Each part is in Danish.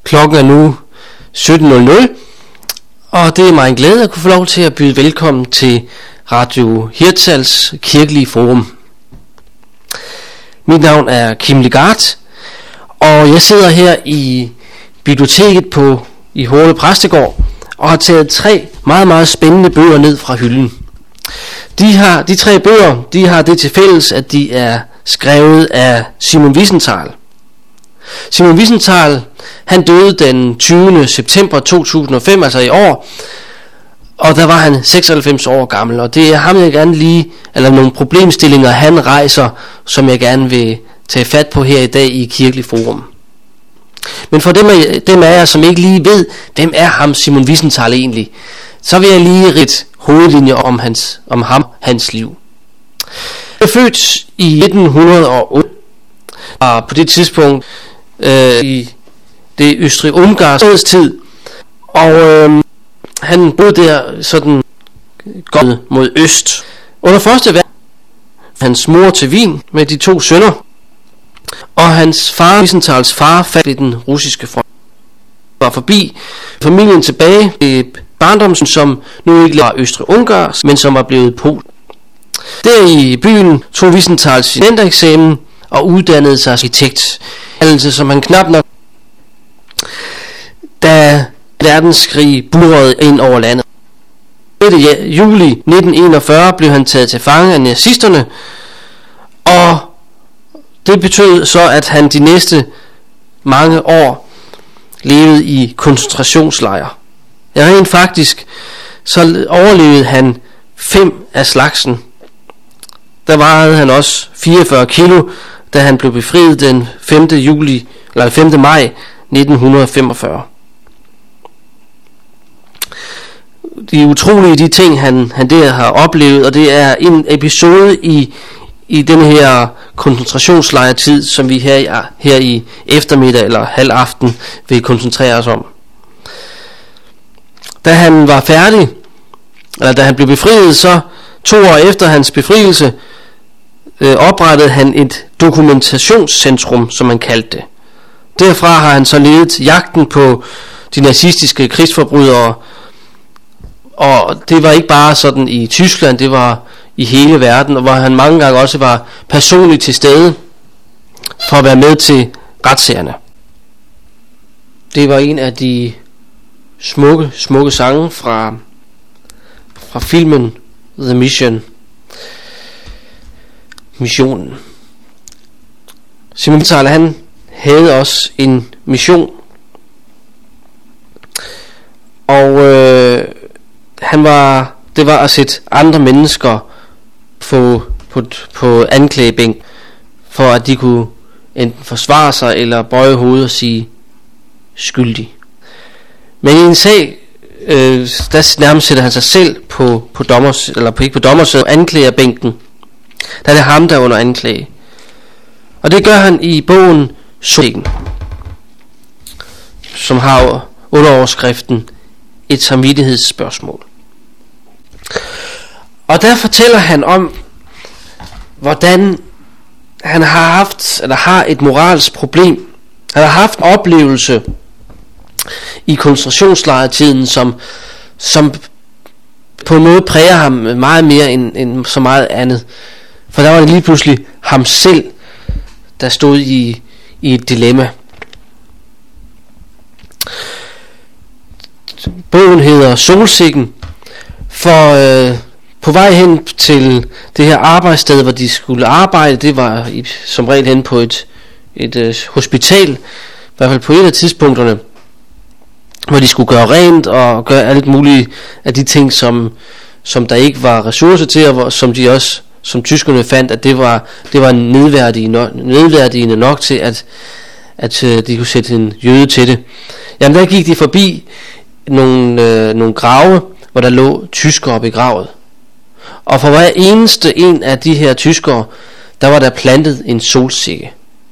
Klokken er nu 17.00, og det er mig en glæde at kunne få lov til at byde velkommen til Radio Hirtshals Kirkelige Forum. Mit navn er Kim Legarth, og jeg sidder her i biblioteket i Hårde Præstegård og har taget 3 meget, meget spændende bøger ned fra hylden. De 3 bøger, de har det til fælles, at de er skrevet af Simon Wiesenthal. Simon Wiesenthal, han døde den 20. september 2005, altså i år, og der var han 96 år gammel, og det er ham, jeg gerne nogle problemstillinger, han rejser, som jeg gerne vil tage fat på her i dag i Kirkelig Forum. Men for dem af jer, som ikke lige ved, hvem er ham Simon Wiesenthal egentlig, så vil jeg lige ridse hovedlinjer om hans liv. Han er født i 1908, og på det tidspunkt i det Østrig-Ungarns tid, og han boede der sådan godt mod øst. Under første verdenskrig hans mor til Wien med de 2 sønner, og hans far, Wiesenthals far, faldt i den russiske front. Var forbi familien tilbage i barndommen, som nu ikke var Østrig-Ungarns, men som var blevet Polen. Der i byen tog Wiesenthal sin studentereksamen og uddannede sig arkitekt, som han knap nok, da verdenskrig burrede ind over landet. I juli 1941 blev han taget til fange af nazisterne, og det betød så, at han de næste mange år levede i koncentrationslejre. Ja, rent faktisk så overlevede han 5 af slagsen. Der vejede han også 44 kilo, da han blev befriet den 5. maj 1945. De utrolige de ting han der har oplevet, og det er en episode i den her koncentrationslejretid, som vi her i eftermiddag eller halv aften vil koncentrere os om. Da han var færdig, eller da han blev befriet, så 2 år efter hans befrielse oprettede han et dokumentationscentrum, som man kaldte det. Derfra har han så ledet jagten på de nazistiske krigsforbrydere, og det var ikke bare sådan i Tyskland, det var i hele verden, og hvor han mange gange også var personligt til stede for at være med til retssagerne. Det var en af de smukke sange fra filmen The Mission. Missionen. Simon Wiesenthal, han havde også en mission, og det var at sætte andre mennesker på anklagebænk, for at de kunne enten forsvare sig eller bøje hovedet og sige skyldig. Men i en sag, der nærmest sætter han sig selv på anklagerbænken. Der er det ham, der er under anklage. Og det gør han i bogen Solsikken, som har underoverskriften Et samvittighedsspørgsmål. Og der fortæller han om, hvordan han har et moralsk problem. Han har haft en oplevelse i koncentrationslejretiden, som på en måde præger ham meget mere end så meget andet. For der var det lige pludselig ham selv, der stod i et dilemma. Bogen hedder Solsikken, for på vej hen til det her arbejdssted, hvor de skulle arbejde, det var som regel hen på et hospital, i hvert fald på et af tidspunkterne, hvor de skulle gøre rent og gøre alt muligt af de ting, som der ikke var ressourcer til, og som de også, som tyskerne fandt, at det var nedværdigende nok til, at de kunne sætte en jøde til det. Jamen der gik de forbi nogle grave, hvor der lå tyskere begravet. Og for hver eneste en af de her tyskere, der var der plantet en solsikke.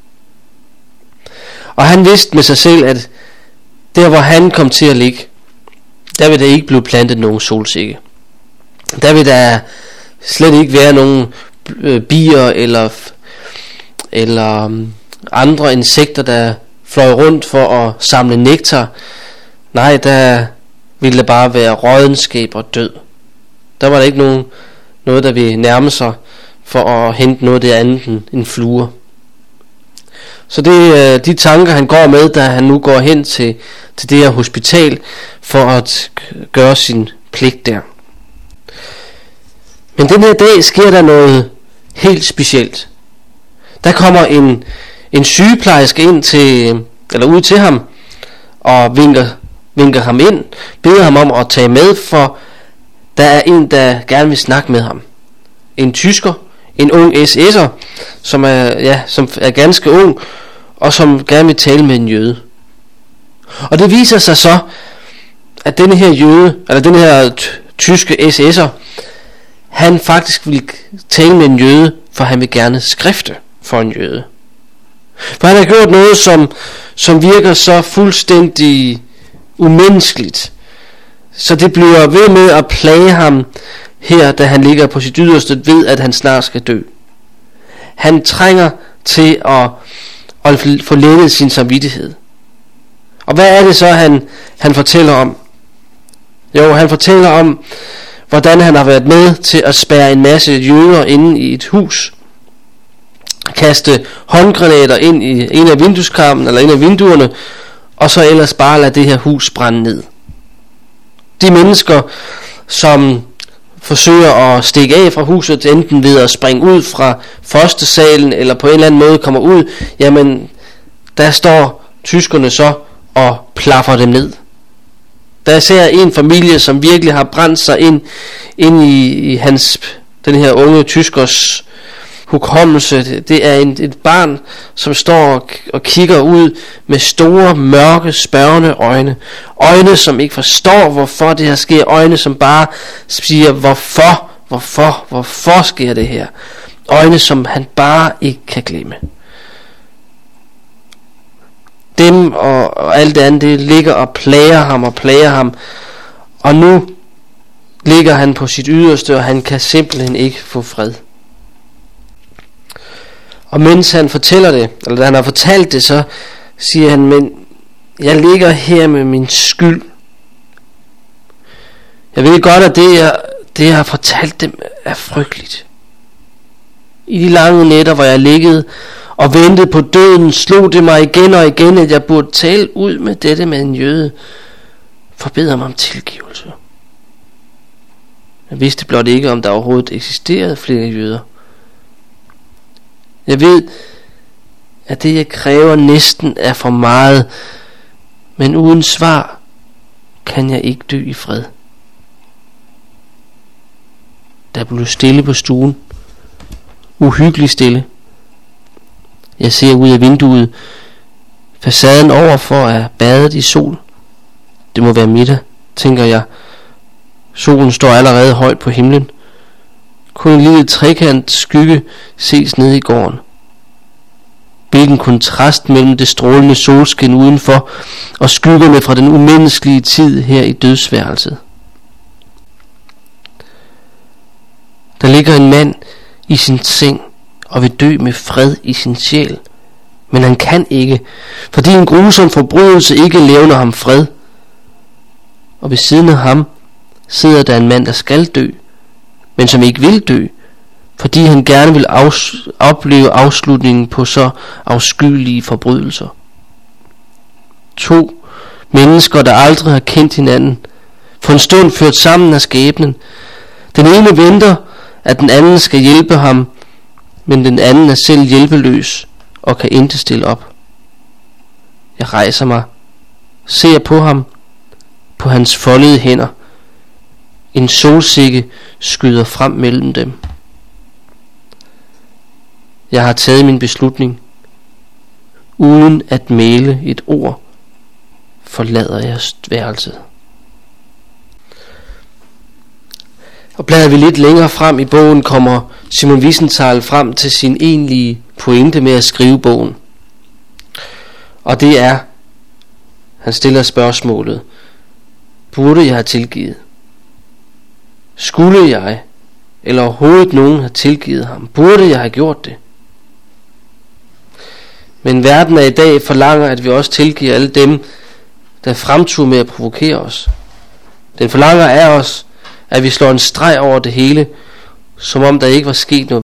Og han vidste med sig selv, at der hvor han kom til at ligge, der vil der ikke blive plantet nogen solsikke. Der vil der slet ikke være nogen bier eller andre insekter, der fløj rundt for at samle nektar. Nej, der ville det bare være rådenskab og død. Der var der ikke noget, der ville nærme sig for at hente noget der andet end fluer. Så det er de tanker, han går med, da han nu går hen til det her hospital for at gøre sin pligt der. Men den her dag sker der noget helt specielt. Der kommer en sygeplejerske ud til ham og vinker ham ind, beder ham om at tage med, for der er en, der gerne vil snakke med ham. En tysker, en ung SS'er, som er ganske ung, og som gerne vil tale med en jøde. Og det viser sig så, at den her tyske SS'er, han faktisk vil tale med en jøde, for han vil gerne skrifte for en jøde. For han har gjort noget, som virker så fuldstændig umenneskeligt. Så det bliver ved med at plage ham her, da han ligger på sit yderste, ved at han snart skal dø. Han trænger til at få lettet sin samvittighed. Og hvad er det så, han fortæller om? Jo, han fortæller om, hvordan han har været med til at spærre en masse jøder inde i et hus, kaste håndgranater ind i en af vindueskarmen eller en af vinduerne, og så ellers bare lade det her hus brænde ned. De mennesker, som forsøger at stikke af fra huset, enten ved at springe ud fra første salen, eller på en eller anden måde kommer ud, jamen der står tyskerne så og plaffer dem ned. Der er især en familie, som virkelig har brændt sig ind i den her unge tyskers hukommelse. Det er et barn, som står og kigger ud med store, mørke, spørgende øjne. Øjne, som ikke forstår, hvorfor det her sker. Øjne, som bare siger, hvorfor sker det her? Øjne, som han bare ikke kan glemme. Dem og alt det andet, det ligger og plager ham. Og nu ligger han på sit yderste, og han kan simpelthen ikke få fred. Og mens han fortæller det, eller da han har fortalt det, så siger han, men jeg ligger her med min skyld. Jeg ved godt, at det jeg har fortalt dem er frygteligt. I de lange nætter, hvor jeg liggede og ventede på døden, slog det mig igen og igen, at jeg burde tale ud med dette med en jøde. Forbeder mig om tilgivelse. Jeg vidste blot ikke, om der overhovedet eksisterede flere jøder. Jeg ved, at det jeg kræver næsten er for meget, men uden svar kan jeg ikke dø i fred. Der blev stille på stuen. Uhyggeligt stille. Jeg ser ud af vinduet. Facaden overfor er badet i sol. Det må være middag, tænker jeg. Solen står allerede højt på himlen. Kun en lille trekant skygge ses nede i gården. Hvilken kontrast mellem det strålende solskin udenfor og skyggerne fra den umenneskelige tid her i dødsværelset. Der ligger en mand i sin seng og vil dø med fred i sin sjæl. Men han kan ikke, fordi en grusom forbrydelse ikke levner ham fred. Og ved siden af ham sidder der en mand, der skal dø, men som ikke vil dø, fordi han gerne vil opleve afslutningen på så afskyelige forbrydelser. 2 mennesker, der aldrig har kendt hinanden, for en stund ført sammen af skæbnen. Den ene venter, at den anden skal hjælpe ham, men den anden er selv hjælpeløs og kan ikke stille op. Jeg rejser mig, ser på ham, på hans foldede hænder. En solsikke skyder frem mellem dem. Jeg har taget min beslutning. Uden at mæle et ord, forlader jeg værelset. Og bladrer vi lidt længere frem i bogen, kommer Simon Wiesenthal frem til sin egentlige pointe med at skrive bogen. Og det er, han stiller spørgsmålet: burde jeg have tilgivet? Skulle jeg, eller overhovedet nogen, have tilgivet ham? Burde jeg have gjort det? Men verden af i dag forlanger, at vi også tilgiver alle dem, der fremturer med at provokere os. Den forlanger af os, at vi slår en streg over det hele, som om der ikke var sket noget